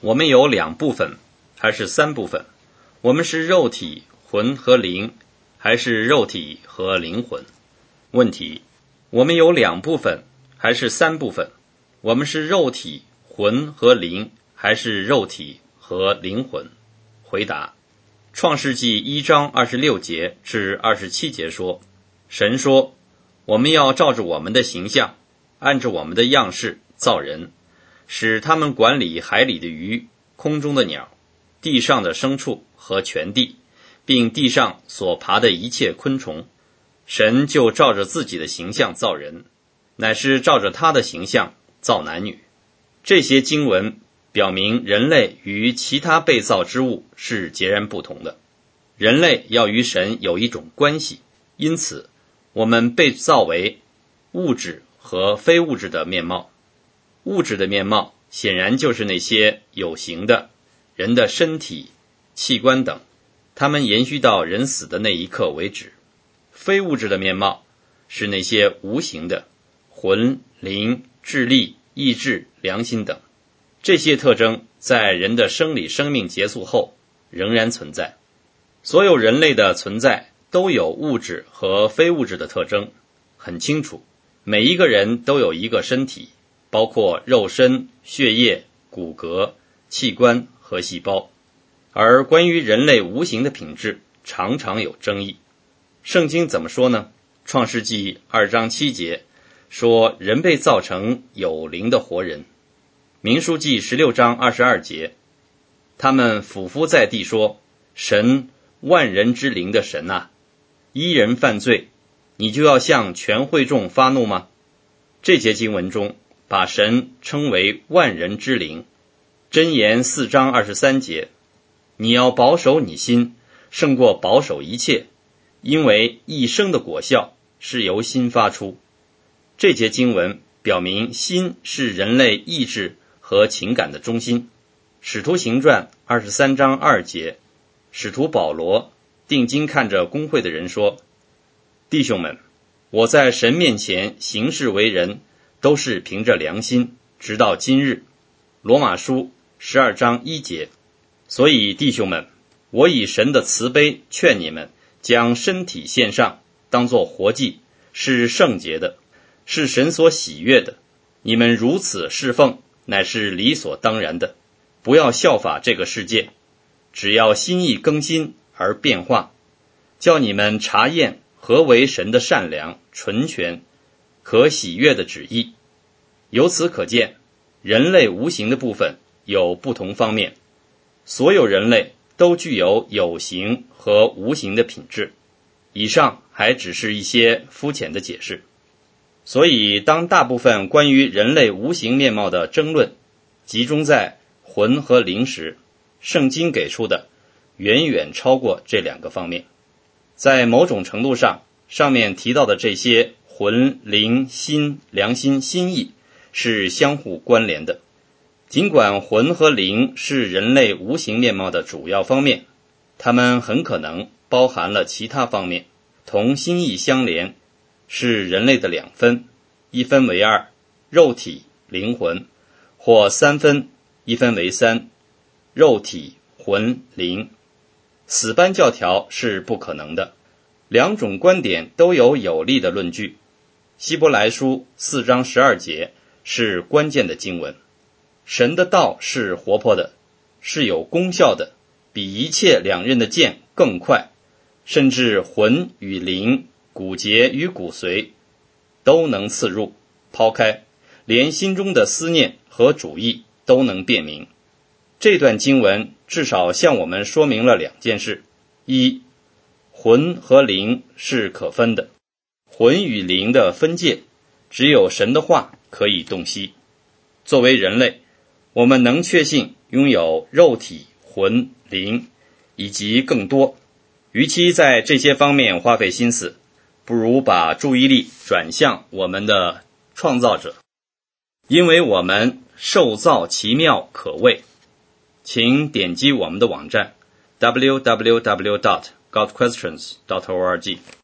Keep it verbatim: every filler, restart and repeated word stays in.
我们有两部分还是三部分？我们是肉体、魂和灵，还是肉体和灵魂？问题：我们有两部分还是三部分？我们是肉体、魂和灵，还是肉体和灵魂？回答：创世纪一章二十六节至二十七节说，神说，我们要照着我们的形象，按着我们的样式造人，使他们管理海里的鱼、空中的鸟、地上的牲畜和全地，并地上所爬的一切昆虫。神就照着自己的形象造人，乃是照着他的形象造男女。这些经文表明人类与其他被造之物是截然不同的。人类要与神有一种关系，因此我们被造为物质和非物质的面貌。物质的面貌显然就是那些有形的人的身体、器官等，它们延续到人死的那一刻为止。非物质的面貌是那些无形的魂、灵、智力、意志、良心等。这些特征在人的生理生命结束后仍然存在。所有人类的存在都有物质和非物质的特征，很清楚，每一个人都有一个身体，包括肉身、血液、骨骼、器官和细胞。而关于人类无形的品质常常有争议。圣经怎么说呢？创世纪二章七节说，人被造成有灵的活人。民数记十六章二十二节，他们俯伏在地说，神，万人之灵的神啊，一人犯罪，你就要向全会众发怒吗？这节经文中把神称为万人之灵。箴言四章二十三节，你要保守你心，胜过保守一切，因为一生的果效是由心发出。这节经文表明心是人类意志和情感的中心。使徒行传二十三章二节，使徒保罗定睛看着公会的人说，弟兄们，我在神面前行事为人，都是凭着良心，直到今日。罗马书十二章一节，所以弟兄们，我以神的慈悲劝你们，将身体献上，当作活祭，是圣洁的，是神所喜悦的。你们如此侍奉，乃是理所当然的。不要效法这个世界，只要心意更新而变化，叫你们查验何为神的善良、纯全、可喜悦的旨意。由此可见，人类无形的部分有不同方面，所有人类都具有有形和无形的品质。以上还只是一些肤浅的解释。所以当大部分关于人类无形面貌的争论集中在魂和灵时，圣经给出的远远超过这两个方面。在某种程度上，上面提到的这些魂、灵、心、良心、心意是相互关联的。尽管魂和灵是人类无形面貌的主要方面，它们很可能包含了其他方面，同心意相连，是人类的两分，一分为二，肉体、灵魂，或三分，一分为三，肉体、魂、灵。死搬教条是不可能的。两种观点都有有力的论据。希伯来书四章十二节是关键的经文。神的道是活泼的，是有功效的，比一切两刃的剑更快，甚至魂与灵、骨节与骨髓都能刺入、抛开，连心中的思念和主意都能辨明。这段经文至少向我们说明了两件事：一，魂和灵是可分的，魂与灵的分界只有神的话可以洞悉。作为人类，我们能确信拥有肉体、魂、灵以及更多。与其在这些方面花费心思，不如把注意力转向我们的创造者，因为我们受造奇妙可畏。请点击我们的网站 double-u double-u double-u dot god questions dot org。